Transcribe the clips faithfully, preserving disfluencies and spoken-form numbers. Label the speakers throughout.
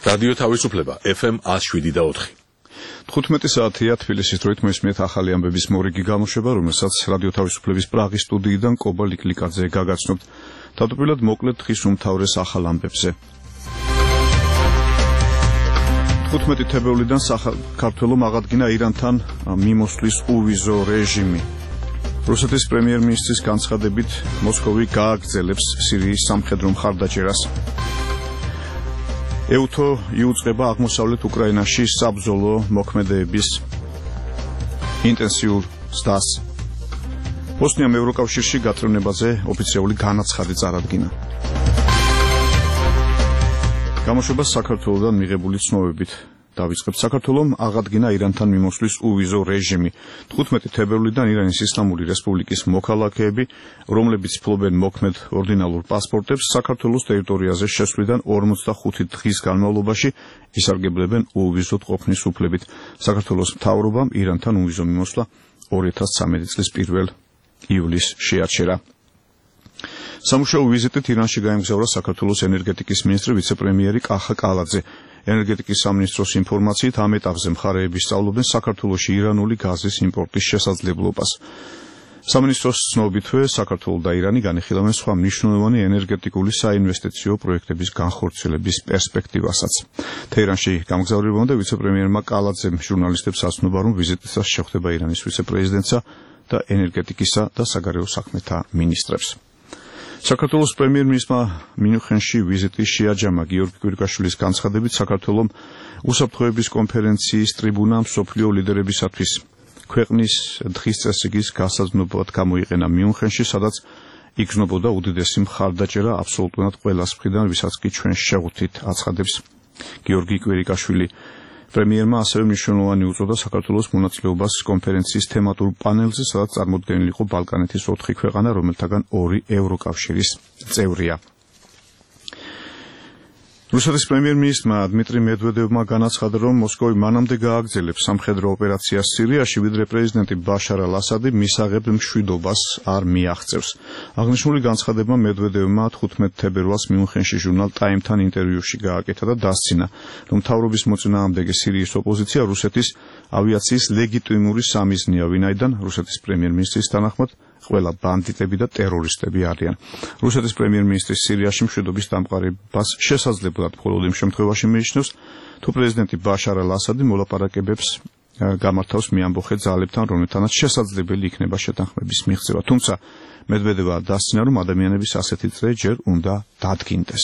Speaker 1: რადიო თავისუფლება ეფ ემ one oh seven და four.
Speaker 2: თხუთმეტი საათია თბილისის დროით მოისმენთ ახალი ამბების მორიგი გამოშვება, რომელსაც რადიო თავისუფლების პრაღის სტუდიიდან კობა ლიკლიკაძე გაგაცნობთ. თავდაპირველად მოკლედ დღის უმთავრეს ახალ ამბებზე. თხუთმეტი თებერვლიდან საქართველომ აღადგინა ირანთან მიმოსვლის უვიზო რეჟიმი. რუსეთის პრემიერ-მინისტრის განცხადებით მოსკოვი გააგრძელებს სირიის სამხედრო მხარდაჭერას. ეუთო იუწყება აღმოსავლეთ უკრაინაში საბრძოლო მოქმედებების ინტენსიურ ზრდას. ბოსნიამ ევროკავშირში გაწევნებაზე ოფიციალური განაცხადი წარადგინა. გამოშვებას საქართველოდან მიღებული ცნობებით დავიწყებთ. საქართველომ აღადგინა ირანთან მიმოსვლის უვიზო რეჟიმი. თხუთმეტი თებერვლიდან ირანის ისლამური რესპუბლიკის მოქალაქეები, რომლებიც ფლობენ მოქმედ ორდინალურ პასპორტებს, საქართველოს ტერიტორიაზე შესვლიდან ორმოცდახუთი დღის განმავლობაში ისარგებლებენ უვიზოდ ყოფნის უფლებით. საქართველოს მთავრობამ ირანთან უვიზო მიმოსვლა ორი ათას ცხრამეტი წლის პირველ ივლისს შეაჩერა. სამუშაო ვიზიტით ირანში გაემგზავრა საქართველოს ენერგეტიკის მინისტრი ვიცე-პრემიერი კახა კალაძე. ენერგეტიკის სამინისტროს ინფორმაციით ამ ეტაპზე მხარეები სწავლობენ საქართველოში ირანული გაზის იმპორტის შესაძლებლობას. სამინისტროს ცნობითვე საქართველო და ირანი განიხილავენ სხვა მნიშვნელოვანი ენერგეტიკული საინვესტიციო პროექტების განხორციელების პერსპექტივასაც. თეირანში გამგზავრებამდე ვიცე-პრემიერმა კალაძემ ჟურნალისტებს ასწნობა, რომ ვიზიტისას შეხვდება ირანის ვიცე-პრეზიდენტსა და ენერგეტიკისა და საგარეო საქმეთა მინისტრებს. საქართველოს პრემიერ-მინისტრმა მიუნხენში ვიზიტი შეაჯამა. გიორგი კვირიკაშვილის განცხადებით, საქართველომ უსაფრთხოების კონფერენციის ტრიბუნა მსოფლიო ლიდერებისათვის ქვეყნის დღის წესრიგის გასაძნობად გამოიყენა მიუნხენში, სადაც იგრძნობოდა უდიდესი მხარდაჭერა აბსოლუტურად ყველა მხრიდან, ვისაც კი ჩვენ შეღვთით, აცხადებს გიორგი კვირიკაშვილი. პრემიერმა ასევე მნიშვნელოვანი უწოდა საქართველოს მონაწილეობას კონფერენციის თემატურ პანელზე, სადაც წარმოდგენილი იყო ბალკანეთის ოთხი ქვეყანა, რომელთაგან ორი ევროკავშირის წევრია. რუსეთის პრემიერ-მინისტრმა დმიტრი მედვედევმა განაცხადა, რომ მოსკოვი მანამდე გააგრძელებს სამხედრო ოპერაციას სირიაში, ვიდრე პრეზიდენტი ბაშარ ალ-ასადი მისაღებ მშვიდობას არ მიაღწევს. აღნიშნული განცხადება მედვედევმა თხუთმეტი თებერვალს მიუნხენში ჟურნალ ტაიმთან ინტერვიუში გააკეთა და დასცინა, რომ მთავრობის მოწინააღმდეგე სირიის ოპოზიცია რუსეთის ავიაციის ლეგიტიმური სამიზნეა, ვინაიდან რუსეთის პრემიერ-მინისტრის თანახმად ყველა ბანდიტები და ტერორისტები არიან. რუსეთის პრემიერ-მინისტრის სირიაში მშვიდობის დამყარებას შესაძლებლად მხოლოდ იმ შემთხვევაში მიიჩნევს, თუ პრეზიდენტი ბაშარ ალ-ასადი მოლაპარაკებებს გამართავს მეამბოხე ძალებთან, რომელთანაც შესაძლებელი იქნება შეთანხმების მიღწევა. თუმცა მედვედევა დასცინა, რომ ადამიანების ასეთი წრე ჯერ უნდა დადგინდეს.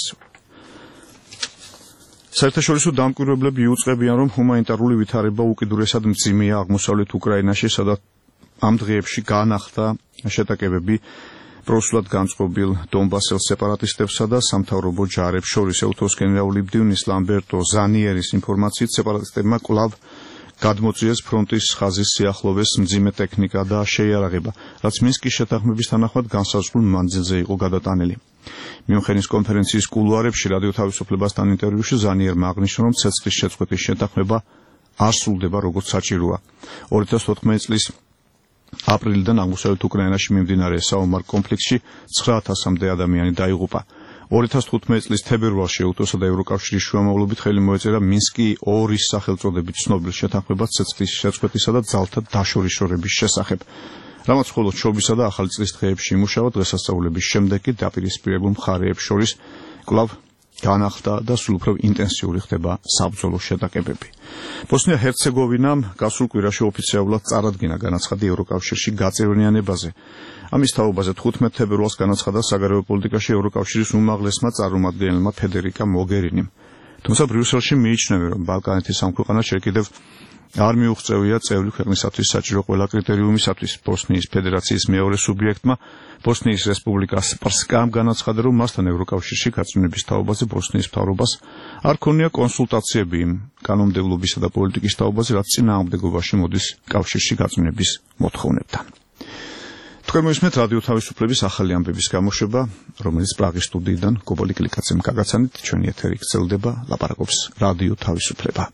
Speaker 2: საერთაშორისო დამკვირვებლები იუწყებიან, რომ ჰუმანიტარული ვითარება უკიდურესად მძიმეა აღმოსავლეთ უკრაინაში, სადაც ამ დღეებში განახდა შეტაკებები პროსულად განწყობილ დონბასელ სეპარატისტებსა და სამთავრობო ჯარებს შორის. ეუთოს გენერალური მდივნის ლამბერტო ზანიერის ინფორმაციით, სეპარატისტებმა კვლავ გადმოწიეს ფრონტის ხაზის სიახლოვეს მძიმე ტექნიკა და შეიარაღება, რაც მინსკის შეთანხმების თანახმად განსაზღვრულ მანძილზე იყო გადატანილი. მიუნხენის კონფერენციის კულუარებში რადიო თავისუფლებასთან ინტერვიუში ზანიერმა აღნიშნა, რომ ცეცხლის შეწყვეტის შეთანხმება არ სრულდება როგორც საჭიროა. ორი ათას ოთხმეტი წლის აპრილიდან აღმოსავლეთ უკრაინაში მიმდინარე საომარ კონფლიქტში ცხრა ათასამდე ადამიანი დაიღუპა. ორი ათას თხუთმეტი წლის თებერვალში ეუთოსა და ევროკავშირის შუამავლობით ხელი მოეწერა მინსკი ორის სახელწოდებით ცნობილ შეთანხმებას ცეცხლის შეწყვეტისა და ძალთა დაშორისშორების შესახებ, რამაც მხოლოდ შობისა და ახალი წლის დღეებში იმუშავა. დღესასწაულების შემდეგ კი დაპირისპირებულ მხარეებს შორის კვლავ განახდა და სულ უფრო ინტენსიური ხდება საბრძოლო შეტაკებები. ბოსნია-ჰერცეგოვინამ გასულ კვირაში ოფიციალურად წარადგინა განაცხადი ევროკავშირში გაწევრიანებაზე. ამის თაობაზე თხუთმეტი თებერვალს განაცხადა საგარეო პოლიტიკაში ევროკავშირის უმაღლესმა წარმომადგენელმა ფედერიკა მოგერინიმ. თუმცა ბრიუსელში მიიჩნევენ, რომ ბალკანეთის ამ ქვეყანას შე კიდევ არ მიუღწევია წევრი ქვეყნისათვის საჭირო ყველა კრიტერიუმისათვის. ბოსნიის ფედერაციის მეორე სუბიექტმა ბოსნიის რესპუბლიკა სპარსკამ განაცხადა, რომ მასთან ევროკავშირში გაწევრიანების თაობაზე ბოსნიის მთავრობას არ ქონია კონსულტაციები იმ კანონმდებლობისა და პოლიტიკის თაობაზე, რაც წინააღმდეგობაში მოდის კავშირში გაწევრიანების მოთხოვნებთან. თქვენ მოისმენთ რადიო თავისუფლების ახალი ამბების გამოშვება, რომელიც პრაღის სტუდიიდან კობა ლიკლიკაძემ გაგაცანით. ჩვენი ეთერი გრძელდება, ლაპარაკობს რადიო თავისუფლება.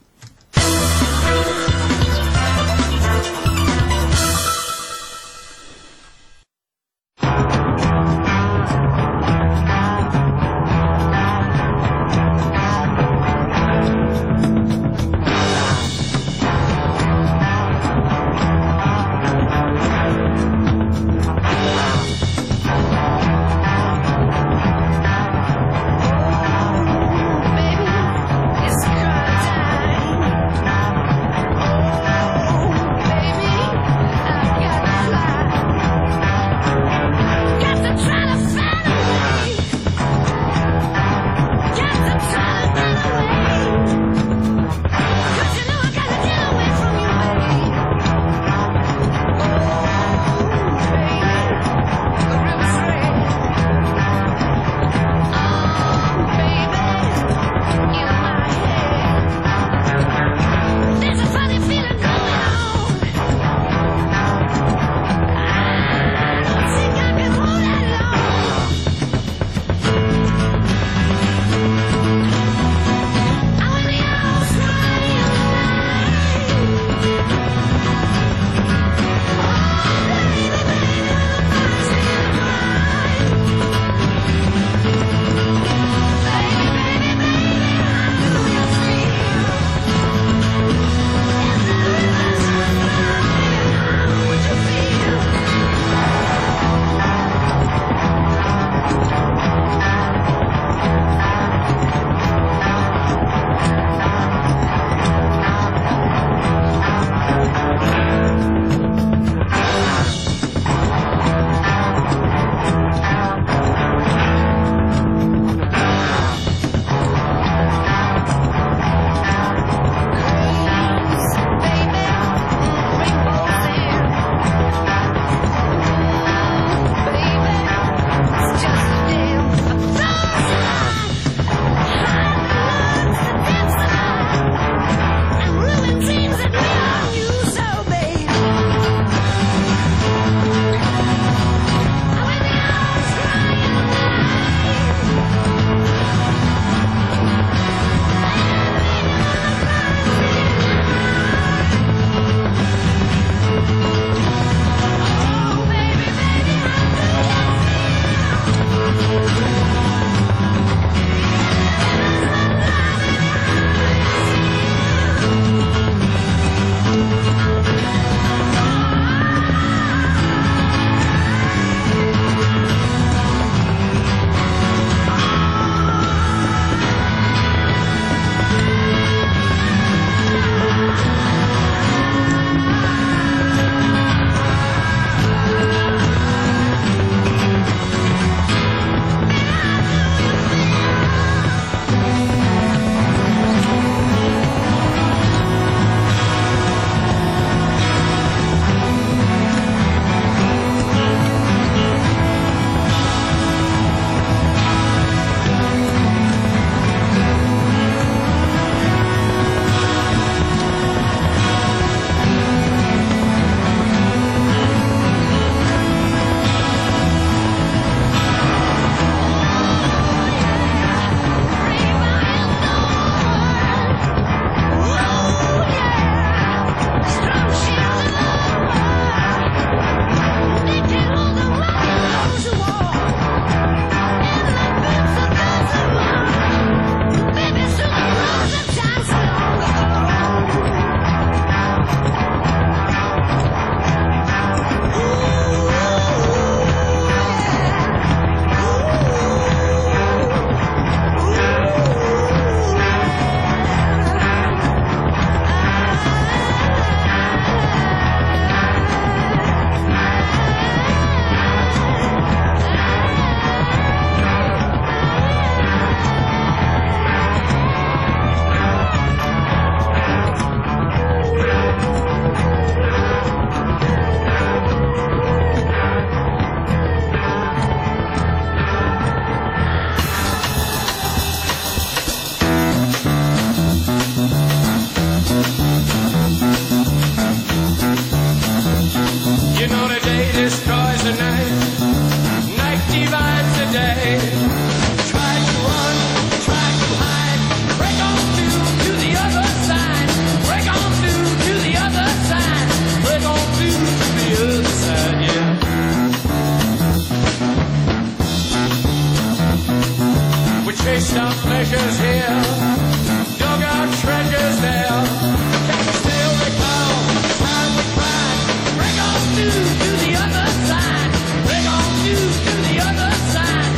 Speaker 3: stop measures here, dug our treasures there. Can you still recall the time we cried? Bring on through to the other side. Bring on through to the other side.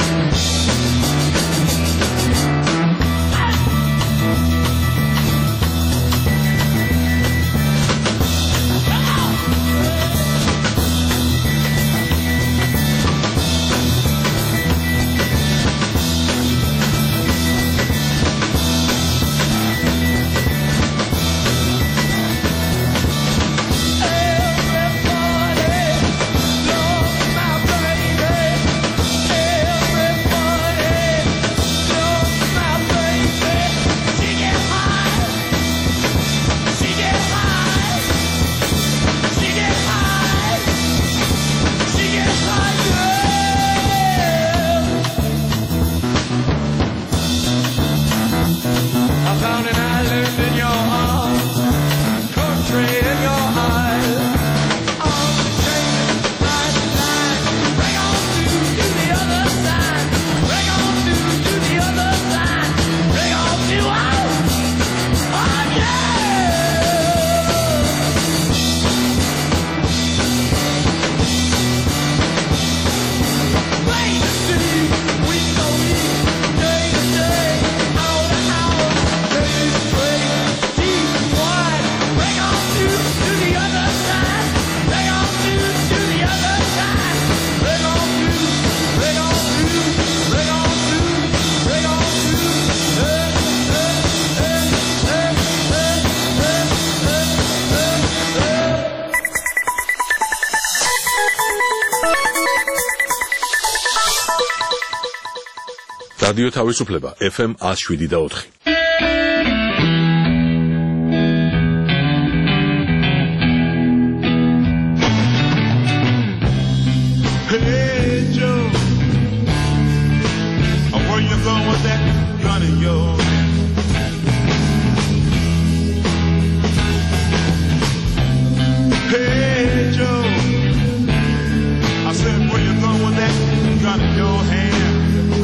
Speaker 1: რადიო თავისუფლება ეფ ემ one oh seven და four.
Speaker 4: Hey Joe, where you going with that gun of yours? Hey Joe, I said where you going with that gun in your hand?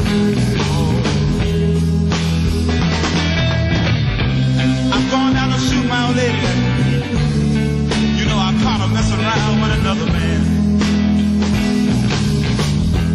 Speaker 4: I'm going down to shoot my old lady. You know I caught her messing around with another man.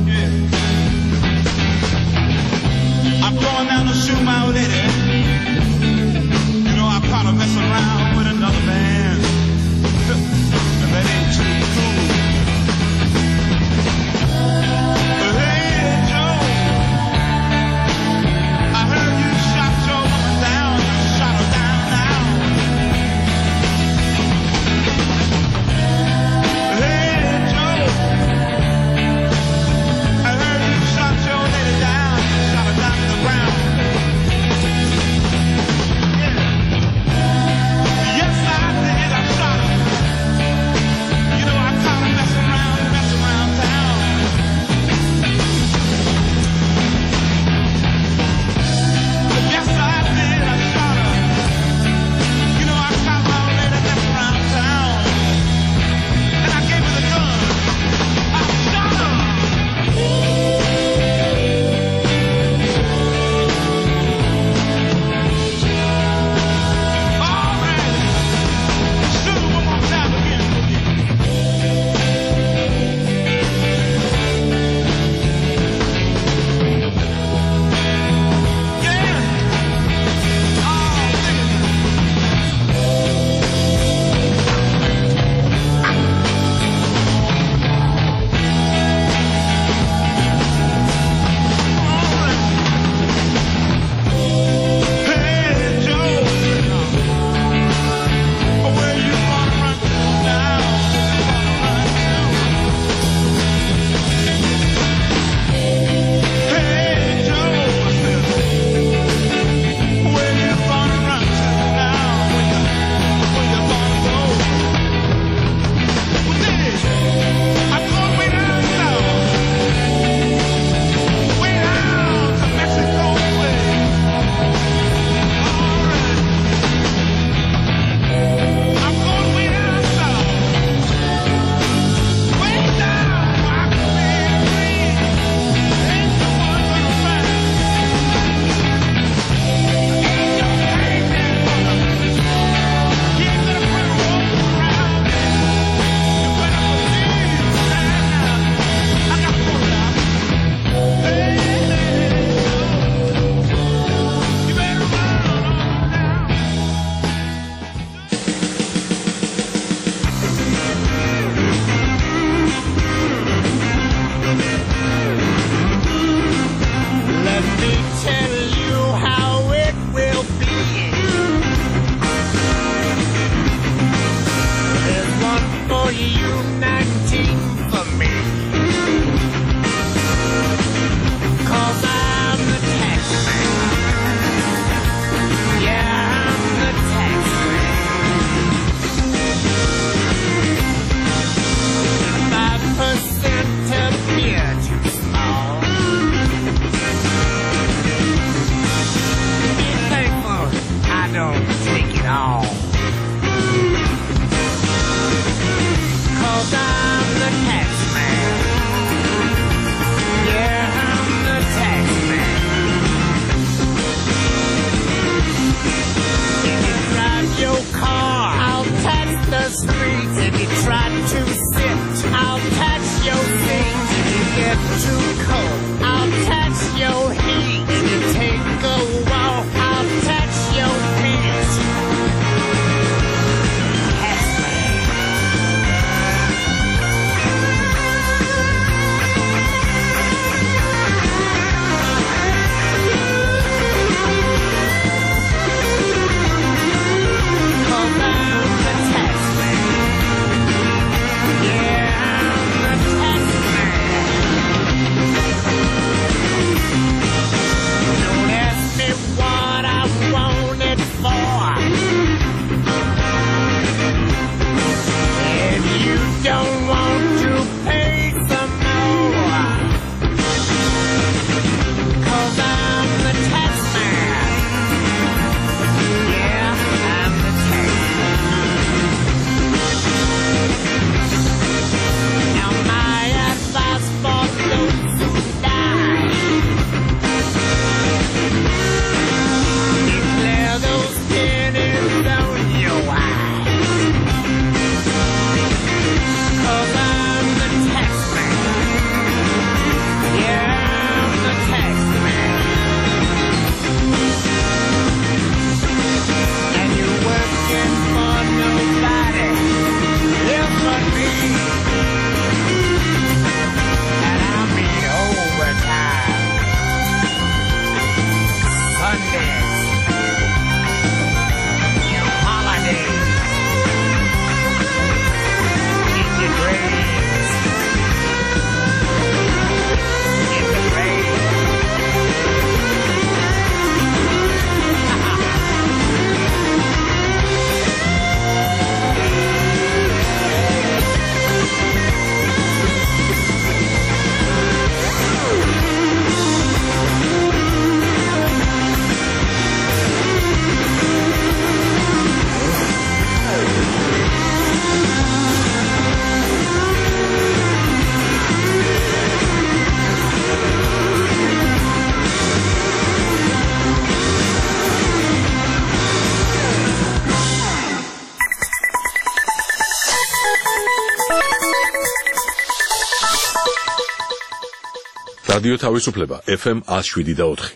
Speaker 1: რადიო თავისუფლება ეფ ემ one oh seven და four.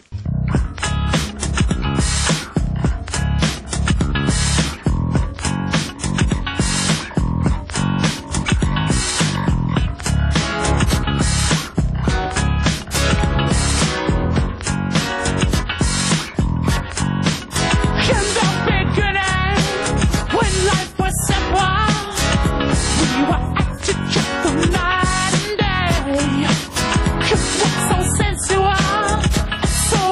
Speaker 3: So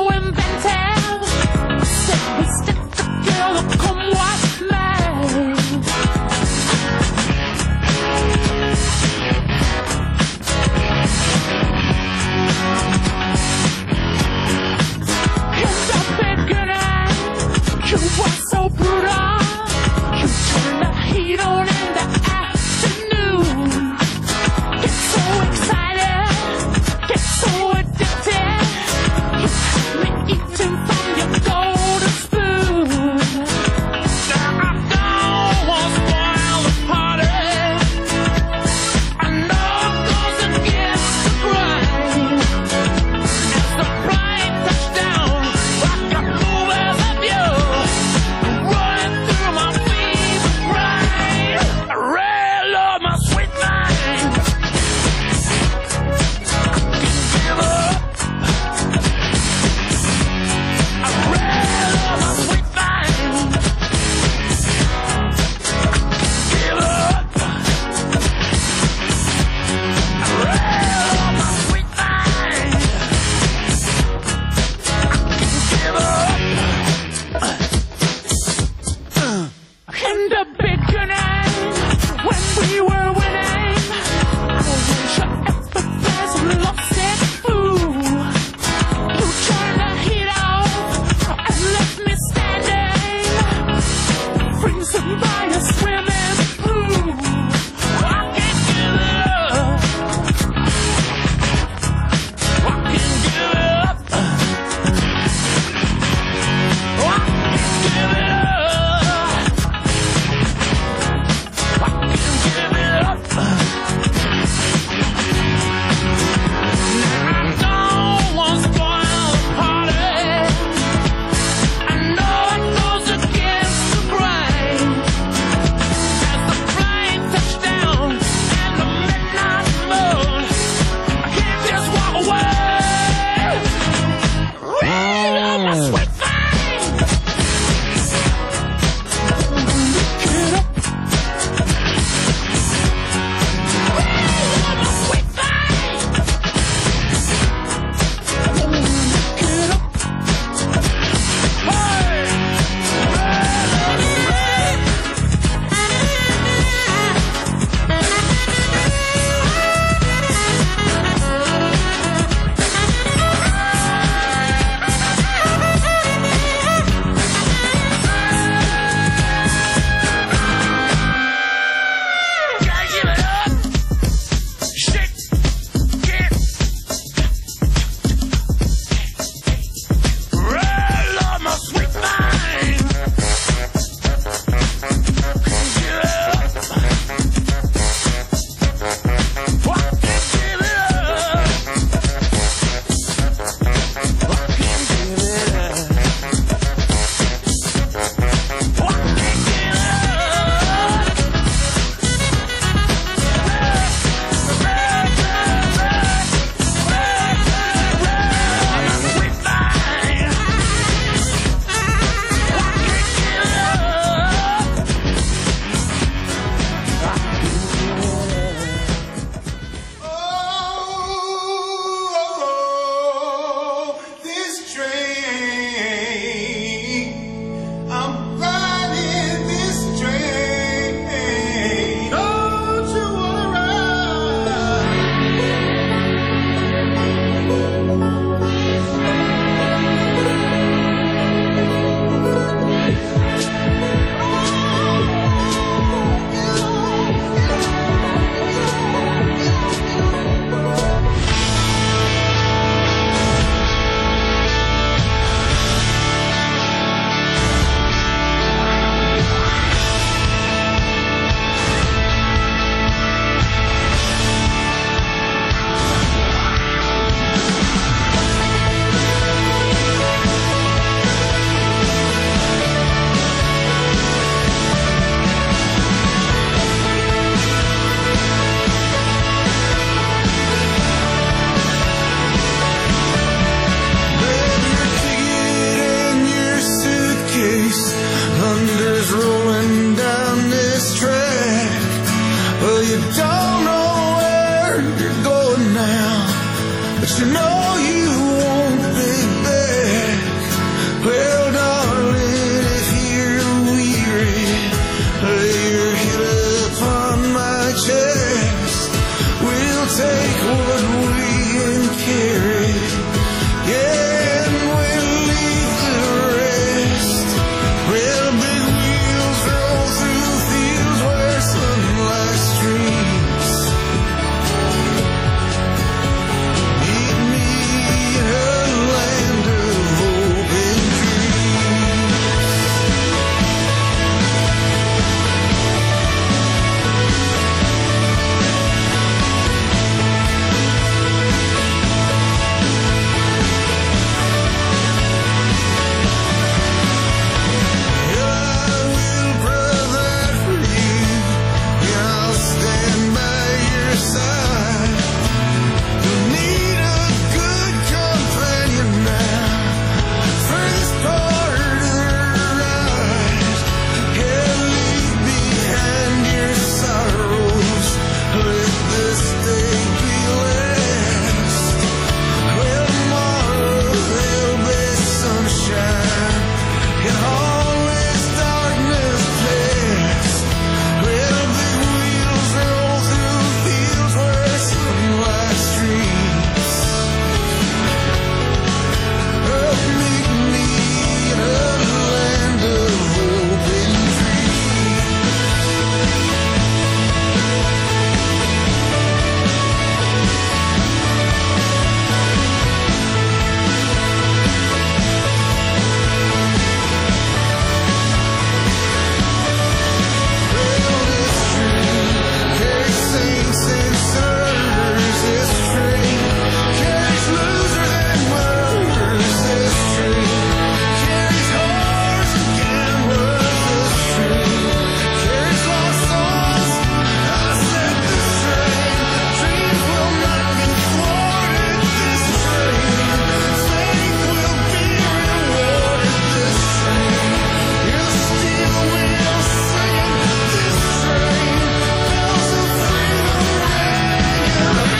Speaker 5: but you know you won't be back. Well, darling, if you're weary, lay your head upon my chest. We'll take what we can carry, yeah, and we'll leave the rest. Well, big wheels roll through fields where sunlight streams. Meet me in a land of hope and dreams. I will provide for you, and I'll stand by your side. You'll need a good companion now for this part of the ride. Yeah, leave behind your sorrows, let this day be last. Well, tomorrow there'll be sunshine, and all this darkness past. Well, big wheels roll through fields where sunlight streams. Oh, meet me in a land of hope and dreams. Well, this train carries saints and sinners. This train carries losers and winners. This train carries whores and gamblers. This train carries lost souls. I said this train, dreams will not be thwarted. This train, faith will be rewarded. This train, you'll steal wheel singing. This train, bells of freedom ringing.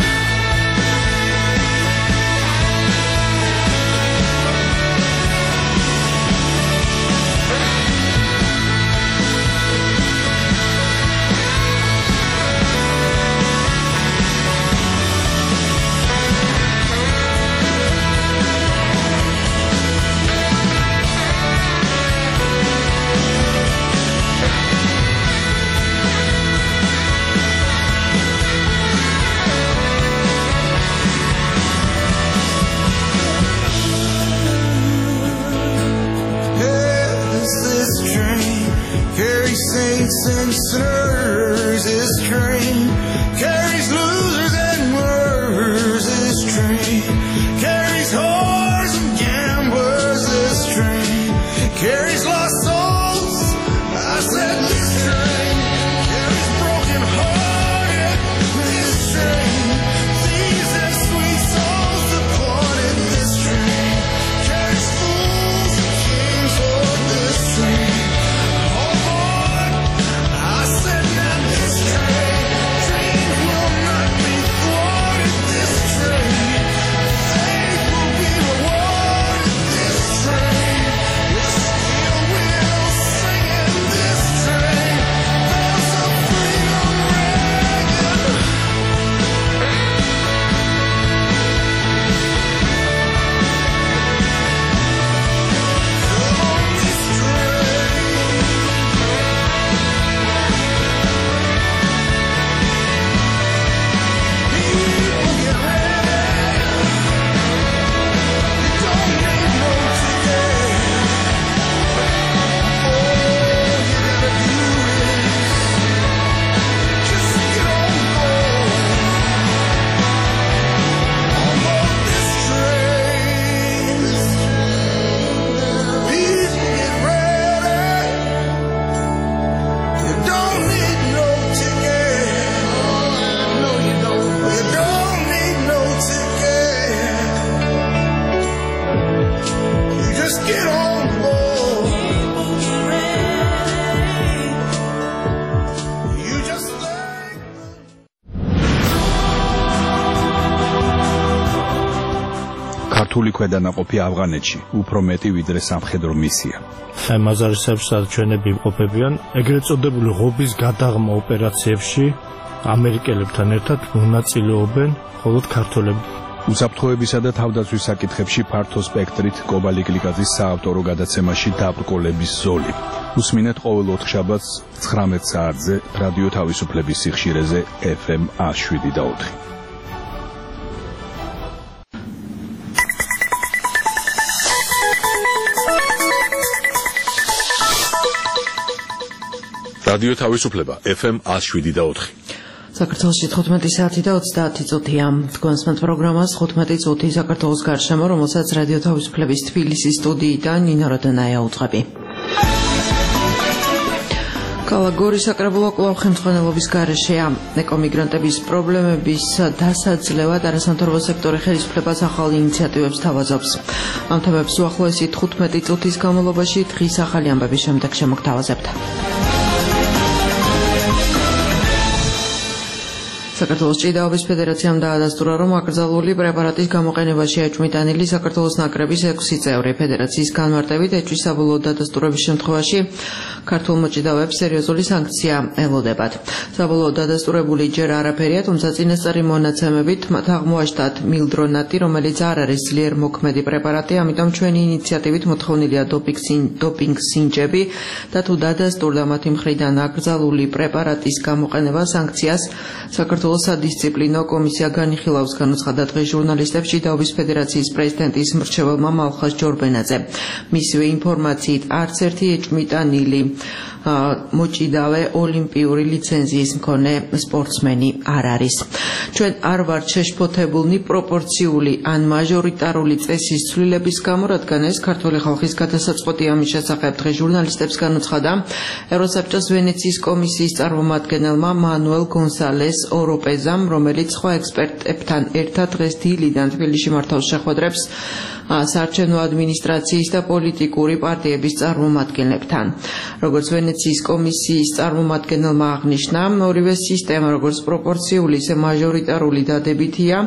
Speaker 5: Yes, this train carries saints and sinners. This train carries losers and winners. This train carries whores and gamblers. This train carries lost souls. I said this train carries broken hearted. This train, thieves and sweet souls departed. This train carries fools and kings on this train. Oh boy, I said that this train, train will not be
Speaker 6: ქართული ქვედანაყოფი ავღანეთში უფრო მეტი ვიდრე სამხედრო მისია.
Speaker 7: აი მაზარისებში სადაც ჩვენები იმყოფებიან, ეგრეთ წოდებული ღობის გადაღმა ოპერაციებში ამერიკელებთან ერთად მონაწილეობენ მხოლოდ ქართველები.
Speaker 6: უსაფრთხოებისა და თავდაცვის საკითხებში ფართო სპექტრით კობალი გლიკაძის საავტორო გადაცემაში დაბრკოლების ზოლი. უსმინეთ ყოველ ოთხშაბათს ცხრამეტ საათზე რადიო თავისუფლების სიხშირეზე ეფ ემ ას შვიდი და ოთხი.
Speaker 1: რადიო თავისუფლება ეფ ემ ას შვიდი და ოთხი.
Speaker 8: საქართველოში თხუთმეტი საათი და ოცდაათი წუთია. თქვენსმენთ პროგრამას თხუთმეტი წუთი საქართველოს გარშემო, რომელსაც რადიო თავისუფლების თბილისის სტუდიიდან ნინო როდონაია უძღვები. ქალაქ გორის საკრებულო კვლავ ხელმძღვანელობის გარეშეა. ეკომიგრანტების პრობლემების დასაძლევად არასამთავრობო სექტორი ხელისუფლებას ახალ ინიციატივებს თავაზობს. ამ თემებს უახლოესი თხუთმეტი წუთის განმავლობაში დღის ახალი ამბების შემდეგ შემოგთავაზებთ. საქართველოს ჭიდაობის ფედერაციამ დაადასტურა, რომ აკრძალული პრეპარატის გამოყენებაში ეჭვმიტანილი საქართველოს ნაკრების ექვსი წევრი ფედერაციის განმარტებით ეჭვის საბოლოო დადასტურების შემთხვევაში ქართულ მოჭიდავეებს სერიოზული სანქცია ელოდებათ. საბოლოო დადასტურებული ჯერ არაფერია, თუმცა წინასწარი მონაცემებით მათ აღმოაჩნდათ მილდრონატი, რომელიც არ არის ძლიერ მოქმედი პრეპარატი, ამიტომ ჩვენი ინიციატივით მოთხოვნილია დოპინგ სინჯები და თუ დადასტურდა მათი მხრიდან აკრძალული პრეპარატის გამოყენება, სანქციას საქართველოს სადისციპლინო კომისია განიხილავს, განუცხადა დღეს ჟურნალისტებს ჭიდაობის ფედერაციის პრეზიდენტის მრჩეველმა მალხაზ ჯორბენაძე. მისივე ინფორმაციით არც ერთი ეჭვმიტანილი მოჭიდავე ოლიმპიური ლიცენზიის მქონე სპორტსმენი არ არის. ჩვენ არ ვართ შეშფოთებულნი პროპორციული ან მაჟორიტარული წესის ცვლილების გამო, რადგან ეს ქართული ხალხის გადასაწყვეტია. ამის შესახებ დღეს ჟურნალისტებს განუცხადა ევროსაბჭოს ვენეციის კომისიის წარმომადგენელმა მანუელ გონსალეს ოროპეზამ, რომელიც სხვა ექსპერტებთან ერთად დღეს დილიდან თბილისში მართავს შეხვედრებს საარჩევნო ადმინისტრაციის და პოლიტიკური პარტიების წარმომადგენლებთან. როგორც ვენეციის კომისიის წარმომადგენელმა აღნიშნა, ორივე სისტემა, როგორც პროპორციული, ისე მაჟორიტარული დადებითია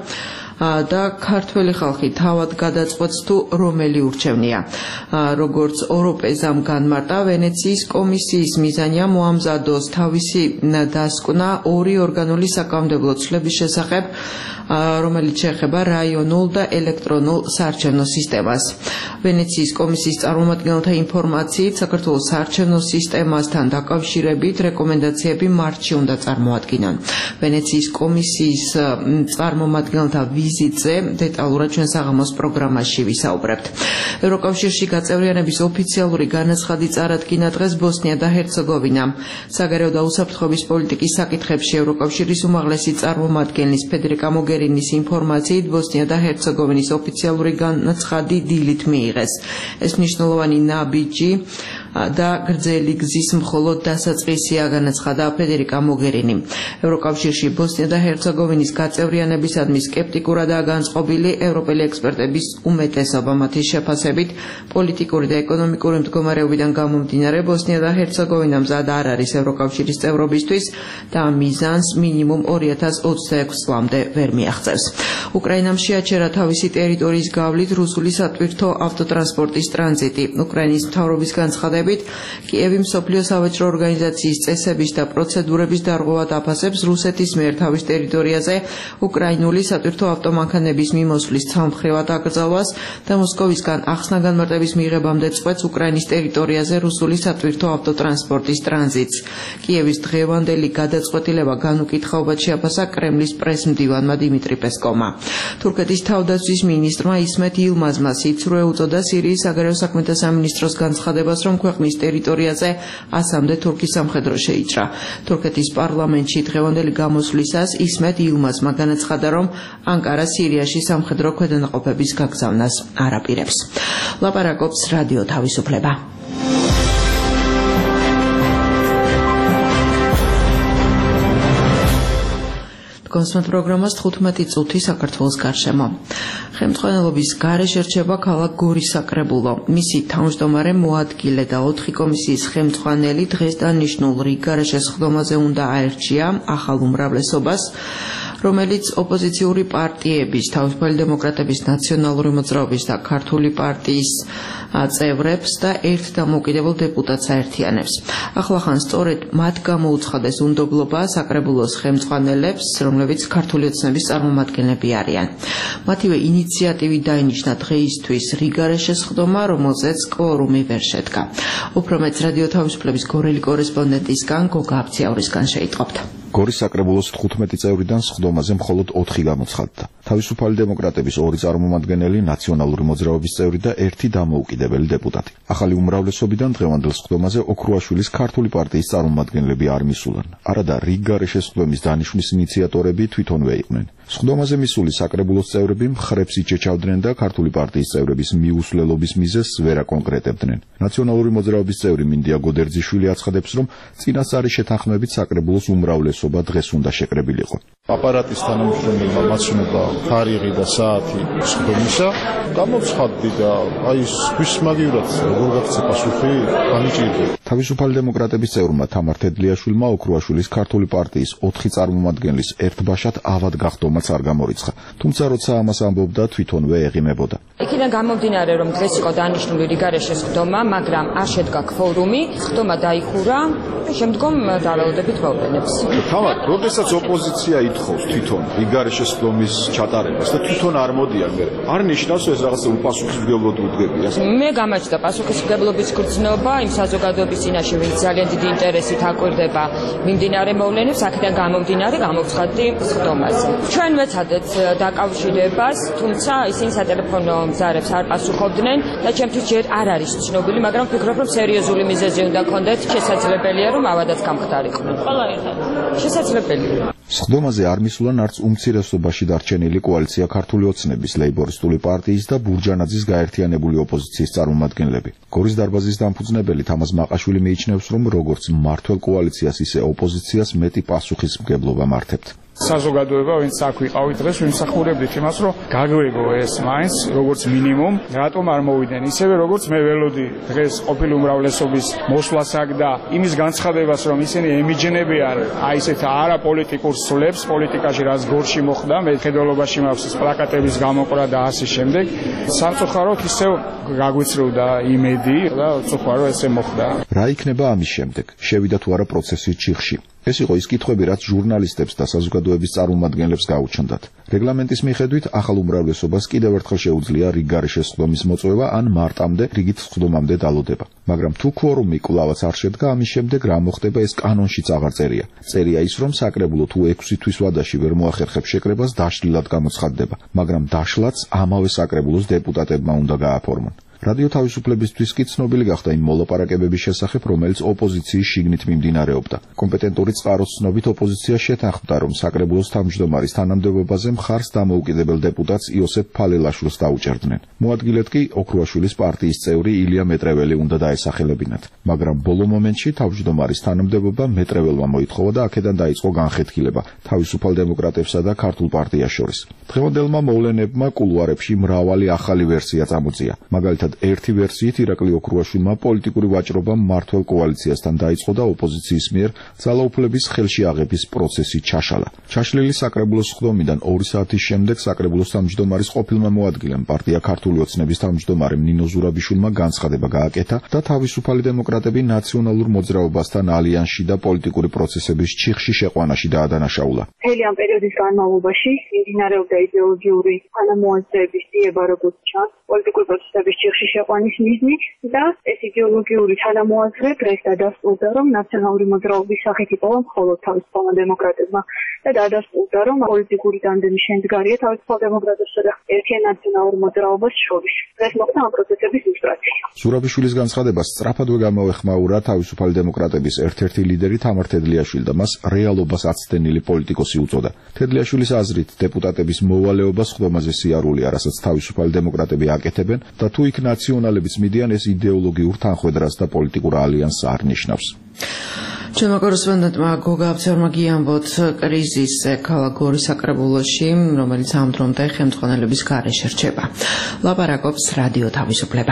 Speaker 8: და ქართველი ხალხი თავად გადაწყვეტს თუ რომელი ურჩევნია. როგორც ოროპეზამ განმარტა, ვენეციის კომისიის მიზანია მოამზადოს თავისი დასკვნა ორი ორგანული საკანონმდებლო ცვლილების შესახებ, რომელიც შეეხება რაიონულ და ელექტრონულ საარჩევნო სისტემას. ვენეციის კომისიის წარმომადგენელთა ინფორმაციით, საქართველოს საარჩევნო სისტემასთან დაკავშირებით რეკომენდაციები მარტში უნდა წარმოადგინონ. ვენეციის კომისიის წარმომადგენელთა ვიზიტზე დეტალურად ჩვენ საღამოს პროგრამაში ვისაუბრებთ. ევროკავშირში გაწევრიანების ოფიციალური განაცხადი წარადგინა დღეს ბოსნია და ჰერცეგოვინამ. საგარეო და უსაფრთხოების პოლიტიკის საკითხებში ევროკავშირის უმაღლესი წარმომადგენლის ფედერიკა მოგერინის ინფორმაციით, ბოსნია და ჰერცეგოვინის ოფიციალური განაცხადი დილით მიიღეს. ეს მნიშვნელოვანი ნაბიჯი და გრძელი გზის მხოლოდ დასაწყისია, განაცხადა ფედერიკა მოგერინი. ევროკავშირში ბოსნია და ჰერცეგოვინის გაწევრიანებისადმი სკეპტიკურადაა განწყობილი ევროპელი ექსპერტების უმეტესობა. მათი შეფასებით, პოლიტიკური და ეკონომიკური მდგომარეობიდან გამომდინარე, ბოსნია და ჰერცეგოვინა მზად არ არის ევროკავშირის წევრობისთვის და ამ მიზანს მინიმუმ ორი ათას ოცდაექვსი წლამდე ვერ მიაღწევს. უკრაინამ შეაჩერა თავისი ტერიტორიის გავლით რუსული სატვირთო ავტოტრანსპორტის ტრანზიტი. უკრაინის მთავრობის განცხადებით, კიევი მსოფლიო სავაჭრო ორგანიზაციის წესების და პროცედურების დარღვევად აფასებს რუსეთის მიერ თავის ტერიტორიაზე უკრაინული სატვირთო ავტომანქანების მიმოსვლის ცალმხრივად აკრძალვას და მოსკოვისგან ახსნა განმარტების მიღებამდე წყვეტს უკრაინის ტერიტორიაზე რუსული სატვირთო ავტოტრანსპორტის ტრანზიტს. კიევის დღევანდელი გადაწყვეტილება განუკითხაობად შეაფასა კრემლის პრესმდივანმა დიმიტრი პესკოვმა. თურქეთის თავდაცვის მინისტრმა ისმეთ ილმაზმა სიცრუე უწოდა სირიის საგარეო საქმეთა სამინისტროს განცხადებას, რომ ქვეყნის ტერიტორიაზე ასამდე თურქის სამხედრო შეიჭრა. თურქეთის პარლამენტში დღევანდელი გამოსვლისას ისმეთ ილმაზმა განაცხადა, რომ ანკარა სირიაში სამხედრო ქვედანაყოფების გაგზავნას არ აპირებს. ლაპარაკობს რადიო თავისუფლება. კონსმენთ პროგრამას თხუთმეტი წუთი საქართველოს გარშემო. ხელმძღვანელობის გარეშე რჩება ქალაქ გორის საკრებულო. მისი თავმჯდომარე მოადგილე და ოთხი კომისიის ხელმძღვანელი დღეს დანიშნულ რიგ გარეშე სხდომაზე უნდა აერჩია ახალ უმრავლესობას. რომელიც ოპოზიციური პარტიების, თავისუფალი დემოკრატების, ნაციონალური მოძრაობის და ქართული პარტიის წევრებს და ერთ დამოუკიდებელ დეპუტატს აერთიანებს. ახლახან სწორედ მათ გამოუცხადეს უნდობლობა საკრებულოს ხელმძღვანელებს, რომლებიც ქართული ოცნების წარმომადგენლები არიან. მათივე ინიციატივით დაინიშნა დღეისთვის რიგა შესხდომა, რომელზეც კვორუმი ვერ შედგა. უფრო მეტ რადიო თავისუფლების გორელი კორესპონდენტისგან გოგა აბციაურისგან შეიტყობთ.
Speaker 9: გორის საკრებულოს თხუთმეტი წევრიდან სხდომაზე მხოლოდ ოთხი გამოცხადდა. თავისუფალი დემოკრატების ორი წარმომადგენელი, ნაციონალური მოძრაობის წევრი და ერთი დამოუკიდებელი დეპუტატი. ახალი უმრავლესობიდან დღევანდელ სხდომაზე ოქრუაშვილის ქართული პარტიის წარმომადგენლები არ მისულან. არადა რიგგარეშე სხდომის დანიშვნის ინიციატორები თვითონვე იყვნენ. სხდომაზე მისული საკრებულოს წევრები მხრებს იჩეჩავდნენ და ქართული პარტიის წევრების მიუსვლელობის მიზეზს ვერ აკონკრეტებდნენ. ნაციონალური მოძრაობის წევრი მინდია გოდერძიშვილი აცხადებს, რომ წინასწარი შეთანხმებით საკრებულოს უმრავლესობა დღეს უნდა შეკრებილიყო.
Speaker 10: აპარატის თანამშრომელმა მაცნობა თარიღი და საათი სხდომისა გამოცხადდი და აი ის მაგივრად როგორ გაქცე პასუხი გამიჭირდა.
Speaker 9: თავისუფალი დემოკრატების წევრმა თამარ თედლიაშვილმა ოქრუაშვილის ქართული პარტიის ოთხი წარმომადგენლის ერთბაშად ავად გახდომაც არ გამორიცხა. თუმცა როცა ამას ამბობდა, თვითონვე ეღიმებოდა.
Speaker 11: იქიდან გამომდინარე, რომ დღეს იყო დანიშნული რიგარეშე სხდომა, მაგრამ არ შედგა კვორუმი, სხდომა დაიხურა, შემდგომ დავალდებით მოვლენებს.
Speaker 10: თამარ, როდესაც ოპოზიცია ითხოვს თვითონ რიგარეშე სხდომის ჩატარებას და თვითონ არ მოდიან, არ ნიშნავს ეს რაღაცა უპასუხისმგებლოდ უდგებია.
Speaker 11: მე გამაჩნდა პასუხისმგებლობის გრძნობა იმ საზოგადოების წინაშე, ვინც ძალიან დიდი ინტერესით აკვირდება მიმდინარე მოვლენებს, აქედან გამომდინარე გამოცხადდი სხდომაზე. ჩვენ ვეცადეთ დაკავშირებას, თუმცა ისინი სატელეფონო მზარებს არ პასუხობდნენ და ჩემთვის ჯერ არ არის ცნობილი, მაგრამ ვფიქრობ, რომ სერიოზული მიზეზი უნდა ქონდეთ, შესაძლებელია, რომ ავადაც გამხდარიყვნენ. ყველა ერთად. შესაძლებელია.
Speaker 9: სხდომაზე არ მისულან არც უმცირესობაში დარჩენილი კოალიცია ქართული ოცნების, ლეიბორისტული პარტიის და ბურჯანაძის გაერთიანებული ოპოზიციის წარმომადგენლები. გორის დარბაზის დამფუძნებელი თამაზ მაყაშვილი მიიჩნევს, რომ როგორც მმართველ კოალიციას, ისე ოპოზიციას მეტი პასუხისმგებლობა მართებთ.
Speaker 6: საზოგადოება, ვინც აქ ვიყავით დღეს, ვიმსახურებდით იმას, რომ გაგვეგო ეს მაინც, როგორც მინიმუმ, რატომ არ მოვიდნენ, ისევე როგორც მე ველოდი დღეს ყოფილი უმრავლესობის მოსვლას აქ და იმის განცხადებას, რომ ისინი ემიჯნებიან აი ესეთ არაპოლიტიკურ სვლებს პოლიტიკაში, რაც გორში მოხდა, მე ხედველობაში მაქვს პლაკატების გამოყრა და ასე შემდეგ. სამწუხაროდ ისევ გაგვიწროვდა იმედი და უწუხარო ესე მოხდა.
Speaker 9: რა იქნება ამის შემდეგ? შევიდა თუ არა პროცესი ჩიხში? ეს იყო ის კითხვები, რაც ჟურნალისტებს და საზოგადოების წარმომადგენლებს გაუჩნდათ. რეგლამენტის მიხედვით ახალ უმრავლესობას კიდევ ერთხელ შეუძლია რიგგარეშე სხდომის მოწვევა ან მარტამდე რიგით სხდომამდე დალოდება. მაგრამ თუ კვორუმი კვლავაც არ შედგა, ამის შემდეგ რა მოხდება, ეს კანონშიც აღარ წერია. წერია ის, რომ საკრებულო თუ ექვსი თვის ვადაში ვერ მოახერხებს შეკრებას, დაშლილად გამოცხადდება, მაგრამ დაშლაც ამავე საკრებულოს დეპუტატებმა უნდა გააფორმონ. რადიო თავისუფლებისთვის კი ცნობილი გახდა იმ მოლაპარაკებების შესახებ, რომელიც ოპოზიციის შიგნით მიმდინარეობდა. კომპეტენტური წყაროს ცნობით ოპოზიცია შეთანხმდა, რომ საკრებულოს თავმჯდომარის თანამდებობაზე მხარს დამოუკიდებელ დეპუტატს იოსებ ფალელაშვილს დაუჭერდნენ. მოადგილედ კი ოქრუაშვილის პარტიის წევრი ილია მეტრეველი უნდა დაესახელებინათ. მაგრამ ბოლო მომენტში თავმჯდომარის თანამდებობა მეტრეველმა მოითხოვა და აქედან დაიწყო განხეთქილება თავისუფალ დემოკრატებსა და ქართულ პარტიას შორის. დღევანდელმა მოვლენებმა კულუარებში მრავალი ახალი ვერსია წამოწია. მაგალითად ერთი ვერსიით ირაკლი ოქრუაშვილმა პოლიტიკური ვაჭრობა მმართველ კოალიციასთან დაიწყო და ოპოზიციის მიერ ძალაუფლების ხელში აღების პროცესი ჩაშალა. ჩაშლილი საკრებულოს სხდომიდან ორი საათის შემდეგ საკრებულოს თავმჯდომარის ყოფილმა მოადგილემ პარტია ქართული ოცნების თავმჯდომარემ ნინო ზურაბიშვილმა განცხადება გააკეთა და თავისუფალი დემოკრატები ნაციონალურ მოძრაობასთან ალიანსში და პოლიტიკური პროცესების ჩიხში შეყვანაში დაადანაშაულა.
Speaker 12: მთელი ამ პერიოდის განმავლობაში მიმდინარეობდა იდეოლოგიური თანამოაზრეების ძიება, როგორც ჩანს, პოლიტიკური პროცესების ჩიხში შეყვანის მიზნი და ეს იდეოლოგიური თანამოაზრე დღეს დადასტურდა, რომ ნაციონალური მოძრაობის სახით იპოვა მხოლოდ თავისუფალმა დემოკრატებმა და დადასტურდა, რომ პოლიტიკური ტანდემი შემდგარია თავისუფალ დემოკრატებსა და ერთიან ნაციონალურ მოძრაობას შორის. დღეს მოხდა ამ პროცესების ილუსტრაცია.
Speaker 9: ზურაბიშვილის განცხადებას სწრაფადვე გამოეხმაურა თავისუფალი დემოკრატების ერთ-ერთი ლიდერი თამარ თედლიაშვილი და მას რეალობას აცდენილი პოლიტიკოსი უწოდა. თედლიაშვილის აზრით, დეპუტატების მოვალეობა სხდომაზე სიარულია, რასაც თავისუფალი დემოკრატები აკეთებენ და თუ იქ ნაციონალებიც მიდიან, ეს იდეოლოგიურ თანხვედრას და პოლიტიკურ ალიანსს არ ნიშნავს.
Speaker 8: ჩვენმა კორესპონდენტმა გოგა აბციაურმა გიამბოთ კრიზისზე ქალაქ გორის საკრებულოში, რომელიც ამ დრომდე ხელმძღვანელების გარეშე რჩება. ლაპარაკობს რადიო თავისუფლება.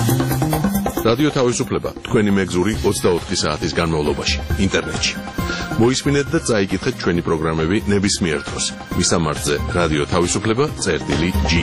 Speaker 1: რადიო თავისუფლება თქვენი მეგზური ოცდაოთხი საათის განმავლობაში ინტერნეტში. მოისმინეთ და წაიკითხეთ ჩვენი პროგრამები ნებისმიერ დროს. მისამართზე რადიო თავისუფლება წერტილი ჯი.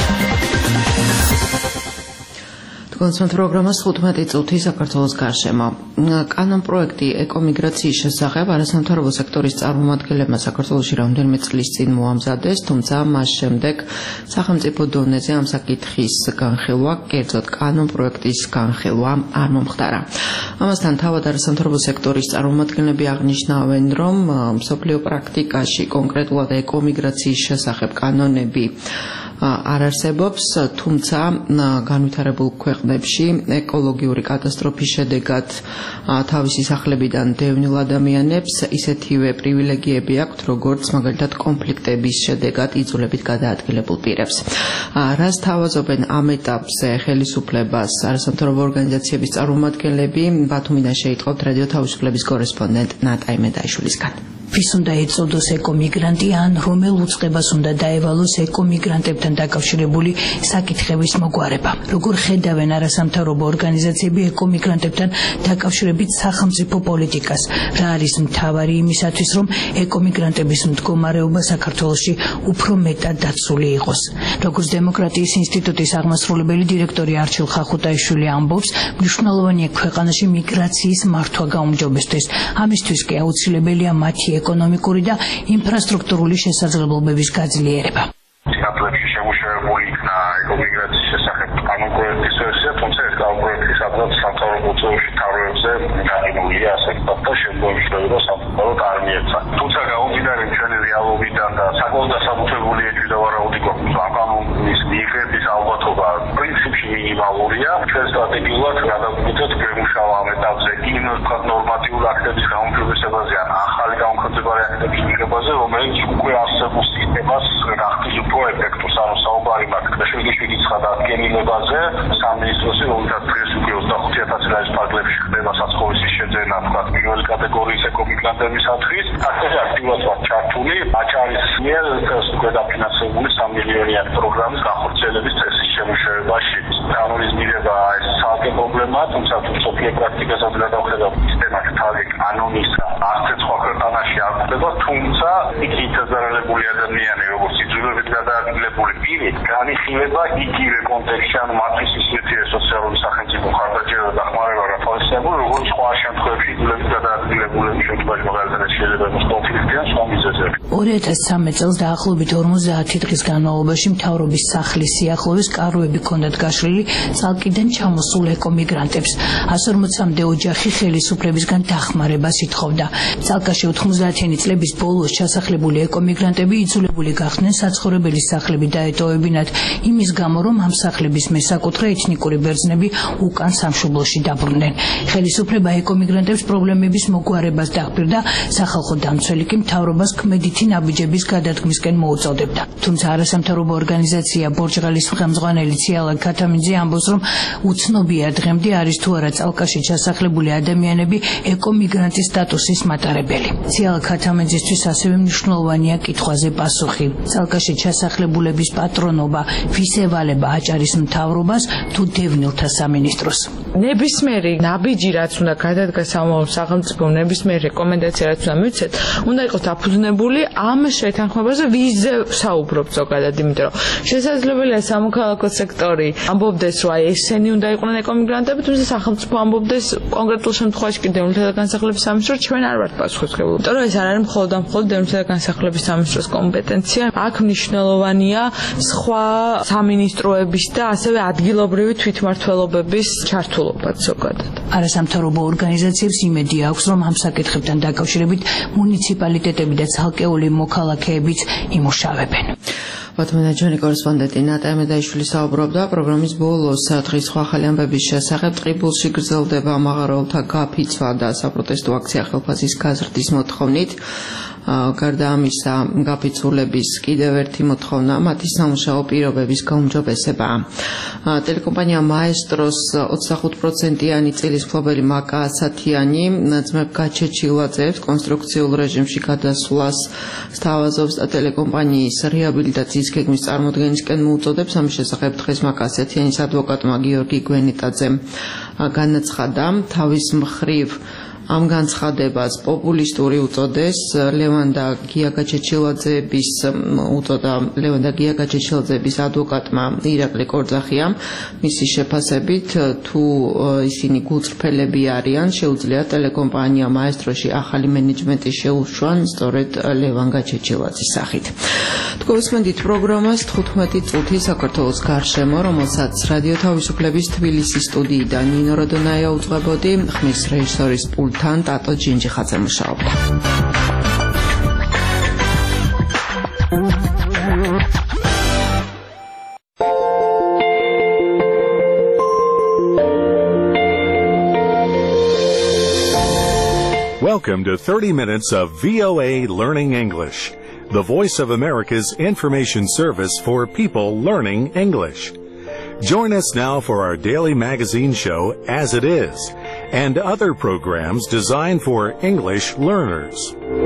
Speaker 8: კონსულტ პროგრამას თხუთმეტი წუთი საქართველოს გარშემო. კანონ პროექტი ეკომიგრაციის შესახებ არასამთავრობო სექტორის წარმომადგენლებმა საქართველოში რამდენიმე წლის წინ მოამზადეს, თუმცა მას შემდეგ სახელმწიფო დონეზე ამ საკითხის განხილვა, კერძოდ კანონ პროექტის განხილვა არ მომხდარა. ამასთან თავად არასამთავრობო სექტორის წარმომადგენლები აღნიშნავენ, რომ მსოფლიო პრაქტიკაში კონკრეტულად ეკომიგრაციის შესახებ კანონები არ არსებობს, თუმცა განვითარებულ ქვეყნებში ეკოლოგიური კატასტროფის შედეგად თავისი სახლებიდან დევნილ ადამიანებს ისეთივე პრივილეგიები აქვთ, როგორც მაგალითად კონფლიქტების შედეგად იძულებით გადაადგილებულ პირებს. რას თავაზობენ ამ ეტაპზე ხელისუფლებას არასამთავრობო ორგანიზაციების წარმომადგენლები, ბათუმიდან შეიტყობთ რადიო თავისუფლების კორესპონდენტ ნატა იმედაიშვილისგან.
Speaker 13: ვის უნდა ეწოდოს ეკომიგრანტი ან რომელ უწყებას უნდა დაევალოს ეკომიგრანტებთან დაკავშირებული საკითხების მოგვარება. Როგორ ხედავენ არასამთავრობო ორგანიზაციები ეკომიგრანტებთან დაკავშირებით სახელმწიფო პოლიტიკას? Რა არის მთავარი იმისათვის, რომ ეკომიგრანტების მდგომარეობა საქართველოში უფრო მეტად დაცული იყოს? Როგორც დემოკრატიის ინსტიტუტის აღმასრულებელი დირექტორი არჩილ ხახუტაიშვილი ამბობს, მნიშვნელოვანია ქვეყანაში მიგრაციის მართვა გაუმჯობესდეს. ამისთვის კი აუცილებელია მათი ეკონომიკური და ინფრასტრუქტურული შესაძლებლობების გაძლიერება.
Speaker 14: საქართველოში შემუშავებული იქნა ეკომიგრაციის შესახებ კანონ პროექტის ვერსია, თუმცა ეს კანონ პროექტი სადღაც სამთავრობო წევრებში თავრებზე განხილულია, ასე ვთქვათ, და შემდგომში შეიძლება სამწუხაროდ არ მიეცა. თუმცა გამომდინარე ჩვენი რეალობიდან და საკმაოდ დასაბუთებული ეჭვი და ვარაუდი გვაქვს, ამ კანონის მიღების ალბათობა პრინციპში მინიმალურია. ჩვენ სტრატეგიულად გადავიდეთ გვემუშავა ამ ეტაპზე იმ ვთქვათ ნორმატიულ აქტების გაუმჯობესებაზე ან ახალი გამოკეთებარი აქტების მიღებაზე, რომელიც უკვე არსებულ სისტემას გახდის უფრო ეფექტურს, ანუ საუბარი მაქვს შვიდი ცხადა ადგენილებაზე სამინისტროსი, რომელსაც დღეს უკვე ოცდახუთი ათასი ლარის პარკლებში ხდება საცხოვრისის შეძენა, ვთქვათ, პირველი კატეგორიის ეკომიგრანტებისათვის. ასევე აქტიურად ვართ ჩართული აჭარის მიერ უკვე დაფინანსებული სამი მილიონიანი პროგრამის განხორციელების წესის შემუშავებაში. კანონის მიღება ეს ცალკე პრობლემაა, თუმცა თუ სოფლიო პრაქტიკასაც გადავხედავ, სისტემაში თავი კანონის არც სხვა ქვეყანაში არ ხდება, თუმცა იქ ითაზარალებული ადამიანი, როგორც იძულებით გადაადგილებული პირი, განიხილება იგივე კონტექსტში, ანუ მათთვის ისეთი სოციალური სახელმწიფო ხარდაჭერა და დახმარება გაფორმებული, როგორც სხვა შემთხვევებში იძულებით გადაადგილებულების შემთხვევაში, მაგალითად შეიძლება იყოს კონფლიქტი ან სხვა მიზეზები.
Speaker 13: ორი ათას სამი წელს დაახლოებით ორმოცდაათი დღის განმავლობაში მთავრობის სახლის სიახლოვეს კაროები ჰქონდათ გაშლილი წალკიდან ჩამოსულ ეკომიგრანტებს. ასი ორმოცამდე ოჯახი ხელისუფლებისგან დახმარებას ითხოვდა. წალკაში ოთხმოცდაათიანი წლების ბოლოს ჩასახლებული ეკომიგრანტები იძულებული გახდნენ საცხოვრებელი სახლები დაეტოვებინათ იმის გამო, რომ ამ სახლების მესაკუთრე ეთნიკური ბერძნები უკან სამშობლოში დაბრუნდნენ. ხელისუფლება ეკომიგრანტებს პრობლემების მოგვარებას დაჰპირდა, სახალხო დამცველი კი მთავრობას ქმედითი ნაბიჯების გადადგმისკენ მოუწოდებდა. თუმცა არასამთავრობო ორგანიზაცია ბორჯღალის ხელმძღვანელი ციალა ქათამინძე ამბობს, რომ უცნობია დღემდე არის თუ არა წალკაში ჩასახლებული ადამიანები ეკომიგრანტის სტატუსის მატარებელი. ციალა ქათამინძისთვის ასევე მნიშვნელოვანია კითხვაზე პასუხი. წალკაში ჩასახლებულების პატრონობა ვის ევალება აჭარის მთავრობას თუ დევნილთა სამინისტროს?
Speaker 15: ნებისმიერი ნაბიჯი, რაც უნდა გადადგას ამავე სახელმწიფომ, ნებისმიერი რეკომენდაცია, რაც უნდა მივცეთ, უნდა იყოს დაფუძნებული ამ შეთანხმებაზე, ვიზზე საუბრობთ ზოგადად, იმიტომ რომ შესაძლებელია სამოქალაქო სექტორი ამბობდეს, რომ აი ესენი უნდა იყვნენ ეკომიგრანტები, თუმცა სახელმწიფო ამბობდეს კონკრეტულ შემთხვევაში კი დევნილთა და განსახლების სამინისტრო, ჩვენ არ ვართ პასუხისმგებელი. იმიტომ რომ ეს არ არის მხოლოდ და მხოლოდ დევნილთა და განსახლების სამინისტროს კომპეტენცია, აქ მნიშვნელოვანია სხვა სამინისტროების და ასევე ადგილობრივი თვითმმართველობების ჩართულობაც ზოგადად.
Speaker 13: არასამთავრობო ორგანიზაციებს იმედი აქვს, რომ ამ საკითხებთან დაკავშირებით მუნიციპალიტეტები და ცალკეული მოქალაქეებიც იმუშავებენ.
Speaker 8: ბათუმიდან ჩვენი კორესპონდენტი ნატა იმედაიშვილი საუბრობდა პროგრამის ბოლოს დღის სხვა ახალი ამბების შესახებ. ტყიბულში გრძელდება მაღაროელთა გაფიცვა და საპროტესტო აქცია ხელფასის გაზრდის მოთხოვნით. გარდა ამისა, გაფიცულების კიდევ ერთი მოთხოვნა მათი სამუშაო პირობების გაუმჯობესება. ტელეკომპანია მაესტროს ოცდახუთ პროცენტიანი წილის მფლობელი მაკა ასათიანი ძმებ გაჩეჩილაძეებს კონსტრუქციულ რეჟიმში გადასვლას სთავაზობს ტელეკომპანიის რეაბილიტაციის გეგმის წარმოდგენისკენ მოუწოდებს. ამის შესახებ დღეს მაკა ასათიანის ადვოკატმა გიორგი გვენეტაძემ განაცხადა. თავის მხრივ ამ განცხადებას პოპულისტური უწოდეს. ლევან და გია გაჩეჩილაძეების უწოდა ლევან და გია გაჩეჩილაძეების ადვოკატმა ირაკლი კორძახიამ მისი შეფასებით თუ ისინი გულწრფელები არიან, შეუძლია ტელეკომპანია მაესტროში ახალი მენეჯმენტი შეუშვან სწორედ ლევან გაჩეჩილაძის სახით. თქვენსმენდით პროგრამას თხუთმეტი წუთი საქართველოს გარშემო, რომელსაც რადიო თავისუფლების თბილისის სტუდიიდან ნინო როდონაია უძღვებოდი, ხმის რეჟისორის პულტთან ტატო ჯინჯიხაძე მუშაობდა.
Speaker 16: Welcome to thirty minutes of V O A Learning English, the voice of America's information service for people learning English. Join us now for our daily magazine show, As It Is, and other programs designed for English learners.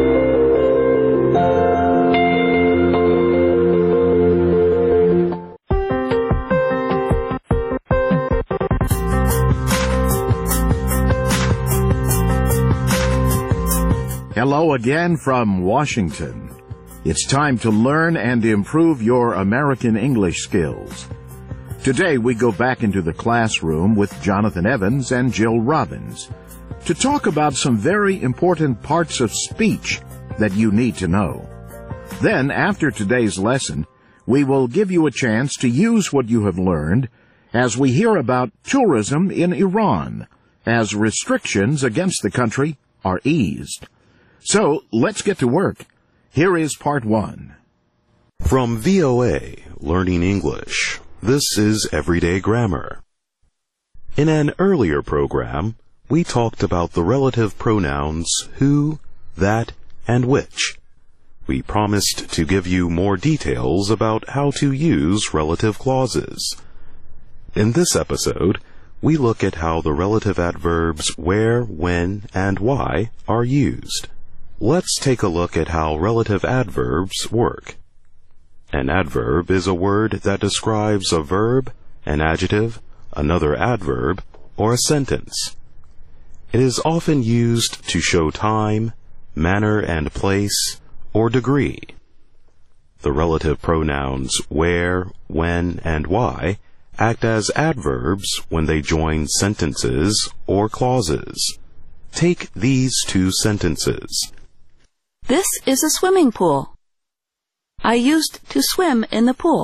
Speaker 17: Hello again from Washington. It's time to learn and improve your American English skills. Today we go back into the classroom with Jonathan Evans and Jill Robbins to talk about some very important parts of speech that you need to know. Then, after today's lesson, we will give you a chance to use what you have learned as we hear about tourism in Iran, as restrictions against the country are eased. So, let's get to work. Here is part one.
Speaker 18: From V O A Learning English, this is Everyday Grammar. In an earlier program, we talked about the relative pronouns who, that, and which. We promised to give you more details about how to use relative clauses. In this episode, we look at how the relative adverbs where, when, and why are used. Let's take a look at how relative adverbs work. An adverb is a word that describes a verb, an adjective, another adverb, or a sentence. It is often used to show time, manner and place, or degree. The relative pronouns where, when, and why act as adverbs when they join sentences or clauses. Take these two sentences.
Speaker 19: This is a swimming pool. I used to swim in the pool.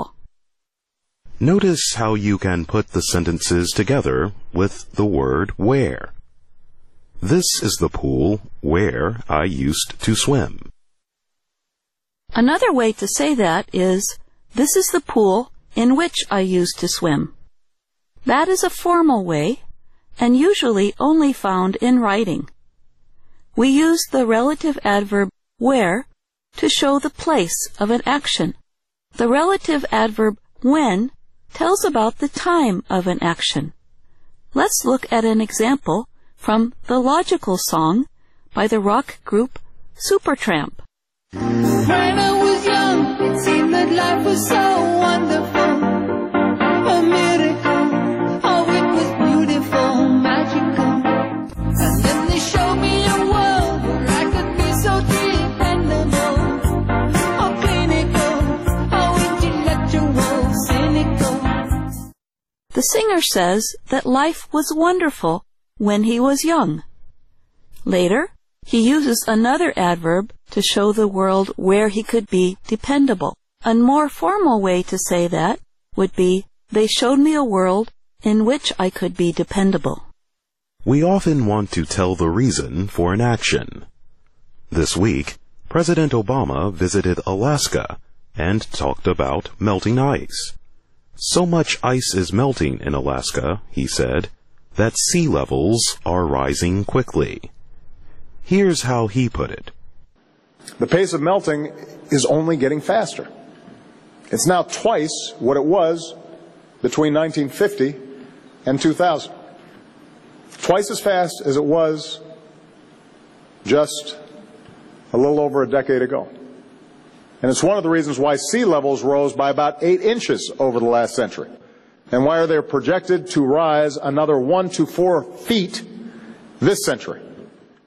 Speaker 18: Notice how you can put the sentences together with the word where. This is the pool where I used to swim.
Speaker 19: Another way to say that is, this is the pool in which I used to swim. That is a formal way, and usually only found in writing. We use the relative adverb where to show the place of an action. The relative adverb when tells about the time of an action. Let's look at an example from the Logical Song by the rock group Supertramp.
Speaker 3: When I was young, it seemed that life was so wonderful. A miracle, oh it was beautiful, magical. And then they showed me a world where I could be so dependable. Oh clinical, oh intellectual, cynical.
Speaker 19: The singer says that life was wonderful when he was young. Later, he uses another adverb to show the world where he could be dependable. A more formal way to say that would be, they showed me a world in which I could be dependable.
Speaker 18: We often want to tell the reason for an action. This week, President Obama visited Alaska and talked about melting ice. So much ice is melting in Alaska, he said, that sea levels are rising quickly. Here's how he put it.
Speaker 20: The pace of melting is only getting faster. It's now twice what it was between nineteen fifty and two thousand. Twice as fast as it was just a little over a decade ago. And it's one of the reasons why sea levels rose by about eight inches over the last century, and why they're projected to rise another one to four feet this century.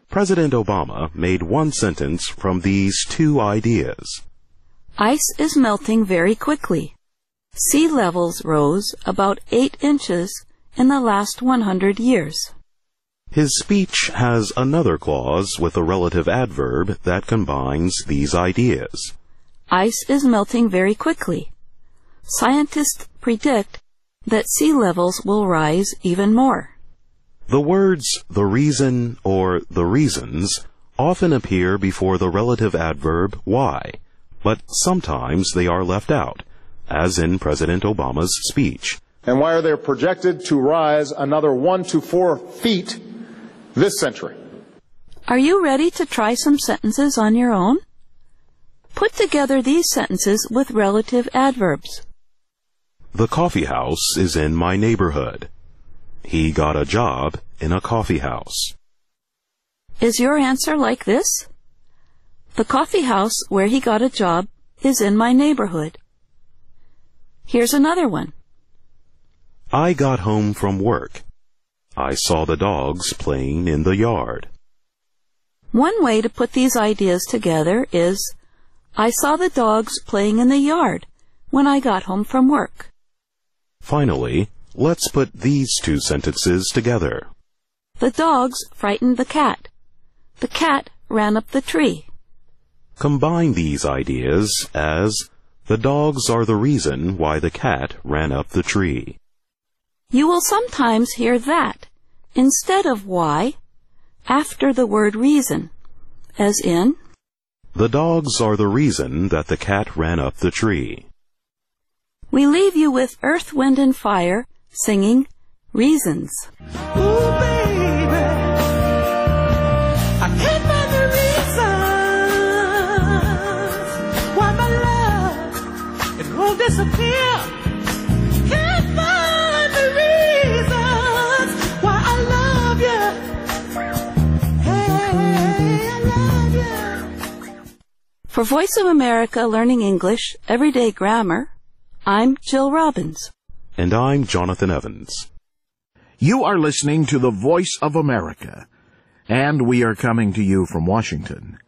Speaker 18: President Obama made one sentence from these two ideas.
Speaker 19: Ice is melting very quickly. Sea levels rose about eight inches in the last one hundred years.
Speaker 18: His speech has another clause with a relative adverb that combines these ideas.
Speaker 19: Ice is melting very quickly. Scientists predict that sea levels will rise even more.
Speaker 18: The words the reason or the reasons often appear before the relative adverb why, but sometimes they are left out, as in President Obama's speech.
Speaker 20: And why are they projected to rise another one to four feet this century?
Speaker 19: Are you ready to try some sentences on your own? Put together these sentences with relative adverbs.
Speaker 18: The coffee house is in my neighborhood. He got a job in a coffee house.
Speaker 19: Is your answer like this? The coffee house where he got a job is in my neighborhood. Here's another one.
Speaker 18: I got home from work. I saw the dogs playing in the yard.
Speaker 19: One way to put these ideas together is, I saw the dogs playing in the yard when I got home from work.
Speaker 18: Finally, let's put these two sentences together.
Speaker 19: The dogs frightened the cat. The cat ran up the tree.
Speaker 18: Combine these ideas as, the dogs are the reason why the cat ran up the tree.
Speaker 19: You will sometimes hear that instead of why after the word reason, as in,
Speaker 18: the dogs are the reason that the cat ran up the tree.
Speaker 19: We leave you with Earth, Wind and Fire singing Reasons.
Speaker 3: Ooh, baby, I can't find the reasons why my love, it won't disappear. Can't find the reasons why I love you. Hey, I love you.
Speaker 19: For Voice of America Learning English Everyday Grammar, I'm Jill Robbins.
Speaker 18: And I'm Jonathan Evans.
Speaker 17: You are listening to the Voice of America, and we are coming to you from Washington.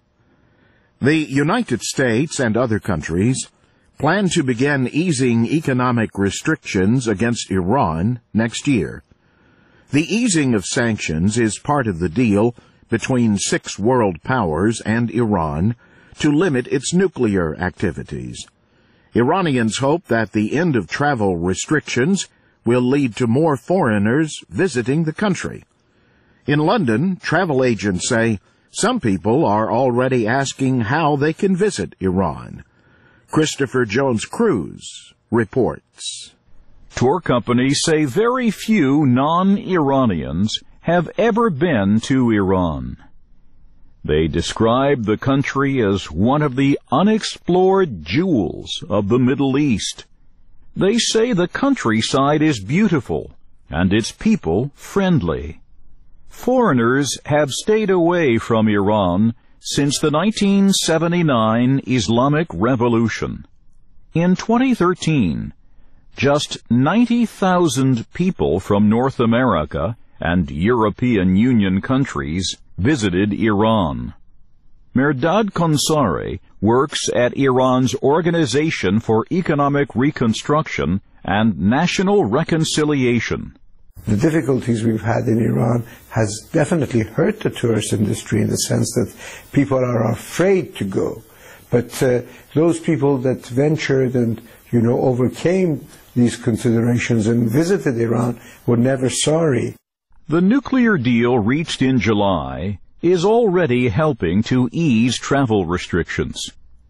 Speaker 17: The United States and other countries plan to begin easing economic restrictions against Iran next year. The easing of sanctions is part of the deal between six world powers and Iran to limit its nuclear activities. Iranians hope that the end of travel restrictions will lead to more foreigners visiting the country. In London, travel agents say some people are already asking how they can visit Iran. Christopher Jones Cruz reports.
Speaker 6: Tour companies say very few non-Iranians have ever been to Iran. They describe the country as one of the unexplored jewels of the Middle East. They say the countryside is beautiful and its people friendly. Foreigners have stayed away from Iran since the nineteen seventy-nine Islamic Revolution. In twenty thirteen, just ninety thousand people from North America and European Union countries visited Iran. Mehrdad Konsari works at Iran's Organization for Economic Reconstruction and National Reconciliation.
Speaker 21: The difficulties we've had in Iran has definitely hurt the tourist industry in the sense that people are afraid to go. But uh, those people that ventured and, you know, overcame these considerations and visited Iran were never sorry.
Speaker 6: The nuclear deal reached in July is already helping to ease travel restrictions.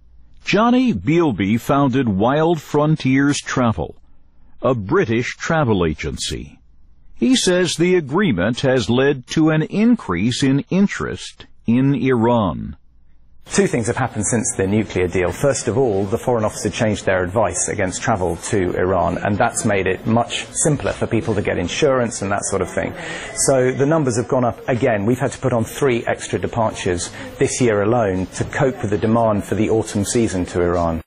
Speaker 6: Johnny Bealby founded Wild Frontiers Travel, a British travel agency. He says the agreement has led to an increase in interest in Iran.
Speaker 22: Two things have happened since the nuclear deal. First of all, the Foreign Office had changed their advice against travel to Iran, and that's made it much simpler for people to get insurance and that sort of thing. So the numbers have gone up again. We've had to put on three extra departures this year alone to cope with the demand for the autumn season to Iran.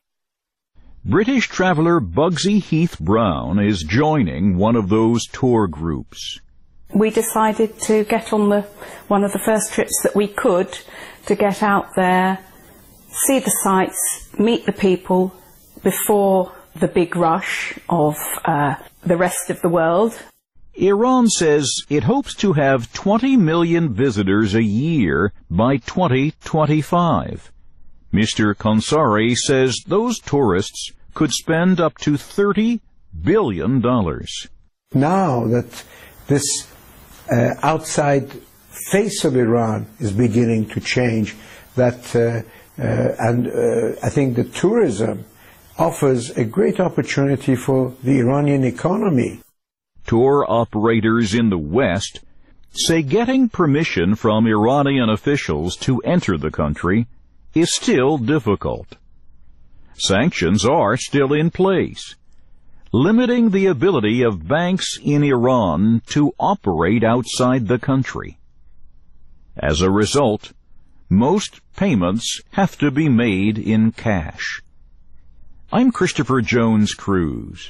Speaker 6: British traveller Bugsy Heath Brown is joining one of those tour groups.
Speaker 2: We decided to get on the one of the first trips that we could to get out there, see the sights, meet the people before the big rush of uh, the rest of the world.
Speaker 4: Iran says it hopes to have twenty million visitors a year by twenty twenty-five. Mister Konsari says those tourists could spend up to thirty billion dollars.
Speaker 21: Now that this uh, outside face of Iran is beginning to change, that uh, uh, and uh, I think that tourism offers a great opportunity for the Iranian economy.
Speaker 4: Tour operators in the West say getting permission from Iranian officials to enter the country is still difficult. Sanctions are still in place, limiting the ability of banks in Iran to operate outside the country. As a result, most payments have to be made in cash. I'm Christopher Jones Cruz.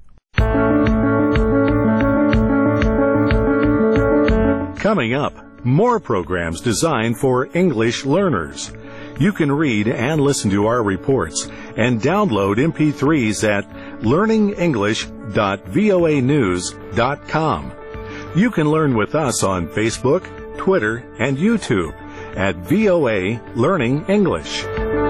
Speaker 16: Coming up, more programs designed for English learners. You can read and listen to our reports and download M P threes at learning english dot voa news dot com. You can learn with us on Facebook, Twitter, and YouTube at V O A Learning English.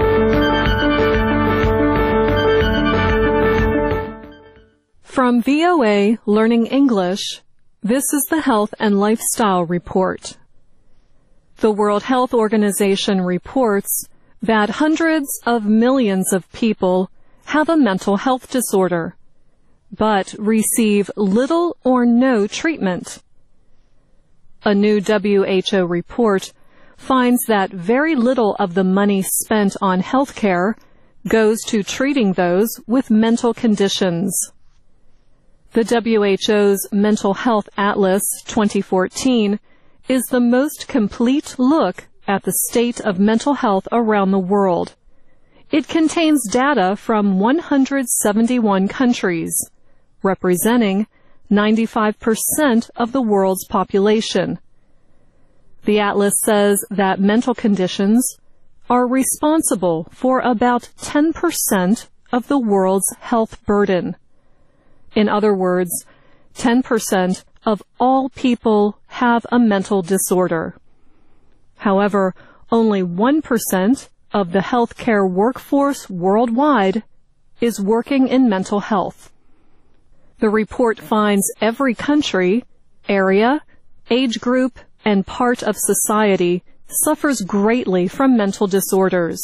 Speaker 23: From V O A Learning English, this is the Health and Lifestyle Report. The World Health Organization reports that hundreds of millions of people have a mental health disorder, but receive little or no treatment. A new W H O report finds that very little of the money spent on health care goes to treating those with mental conditions. The W H O's Mental Health Atlas twenty fourteen is the most complete look at the state of mental health around the world. It contains data from one hundred seventy-one countries, representing ninety-five percent of the world's population. The atlas says that mental conditions are responsible for about ten percent of the world's health burden. In other words, ten percent of all people have a mental disorder. However, only one percent of the healthcare workforce worldwide is working in mental health. The report finds every country, area, age group, and part of society suffers greatly from mental disorders.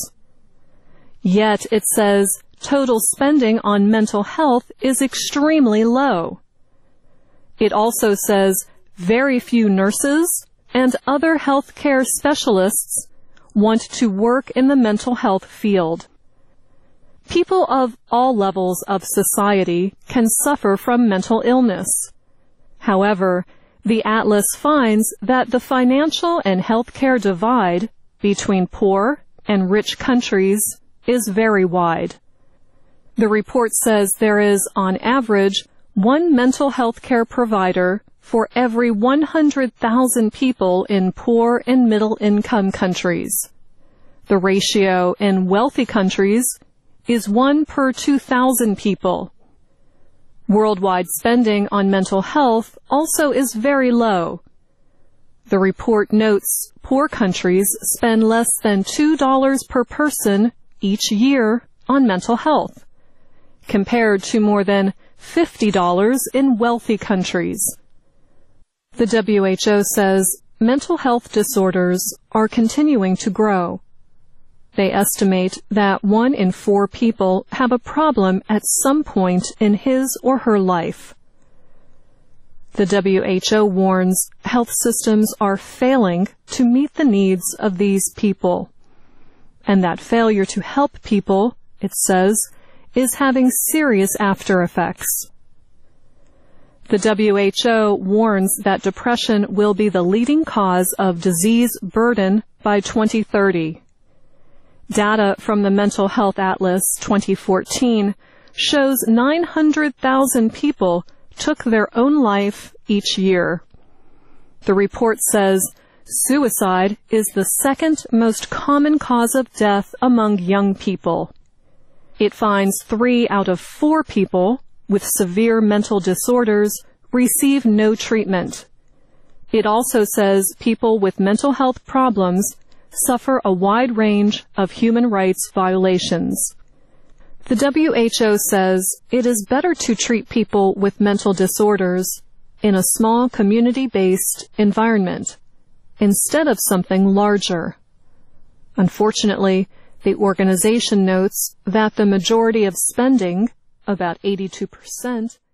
Speaker 23: Yet it says total spending on mental health is extremely low. It also says very few nurses and other healthcare specialists want to work in the mental health field. People of all levels of society can suffer from mental illness. However, the atlas finds that the financial and healthcare divide between poor and rich countries is very wide. The report says there is, on average, one mental health care provider for every one hundred thousand people in poor and middle-income countries. The ratio in wealthy countries is one per two thousand people. Worldwide spending on mental health also is very low. The report notes poor countries spend less than two dollars per person each year on mental health, compared to more than fifty dollars in wealthy countries. The W H O says mental health disorders are continuing to grow. They estimate that one in four people have a problem at some point in his or her life. The W H O warns health systems are failing to meet the needs of these people, and that failure to help people, it says, is having serious after effects. The W H O warns that depression will be the leading cause of disease burden by twenty thirty. Data from the Mental Health Atlas twenty fourteen shows nine hundred thousand people took their own life each year. The report says suicide is the second most common cause of death among young people. It finds three out of four people with severe mental disorders receive no treatment. It also says people with mental health problems suffer a wide range of human rights violations. The W H O says it is better to treat people with mental disorders in a small community-based environment instead of something larger. Unfortunately, the organization notes that the majority of spending, about eighty-two percent,